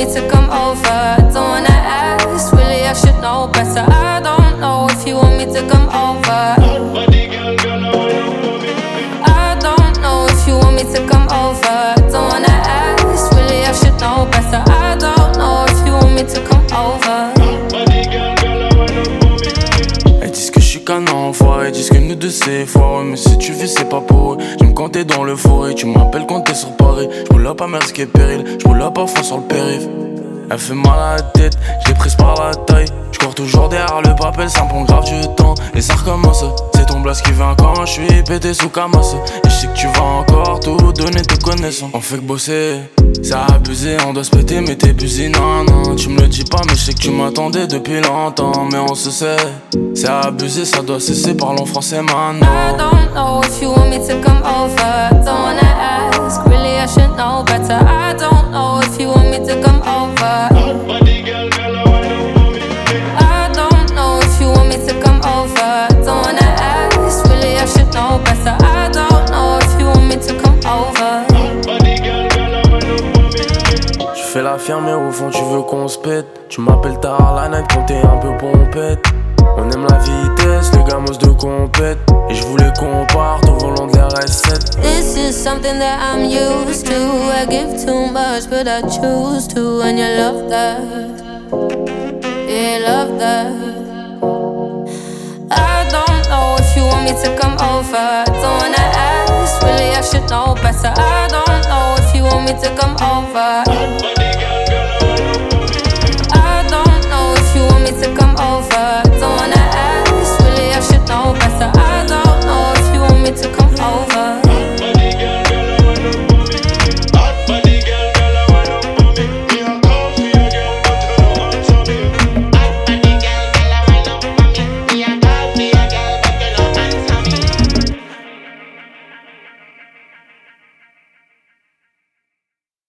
me to come over? Don't wanna ask, really I should know better. I don't know if you want me to come over. I don't know if you want me to come over. Don't wanna ask, really I should know better. I don't know if you want me to come over. Elles disent que je suis qu'un enfant, elles disent que nous deux c'est fort. Mais si tu vis c'est pas pour eux. J'aime quand t'es dans l'euphorie, tu m'appelles quand t'es sur Paris. J'roule up à mer risquer péril, j'roule up parfois sur le périph'. Elle fait mal à la tête, je l'ai prise par la taille. J'cours toujours derrière le papel, ça me prend grave du temps. Et ça recommence, c'est ton blast qui vient quand je suis pété sous Camas. Et je sais que tu vas encore tout donner te connaissant. On fait que bosser, c'est abusé, on doit se péter mais t'es busy, non, non. Tu me le dis pas mais je sais que tu m'attendais depuis longtemps. Mais on se sait, c'est abusé, ça doit cesser, parlons français maintenant. I don't know if you want me to come over. Don't wanna ask, really I should know better. I don't know if you want me to come over. I don't know if you want me to come over. Don't wanna ask, really I should know better. I don't know if you want me to come over. Tu fais la ferme mais au fond tu veux qu'on se pète. Tu m'appelles tard la night quand t'es un peu pompette. On aime la vitesse, les gamos de compète. Et je voulais qu'on parte au volant de l'RS7. This is something that I'm used to. I give too much but I choose to. And you love that, yeah, love that. I don't know if you want me to come over. Don't wanna ask, really I should know better. I don't know if you want me to come over.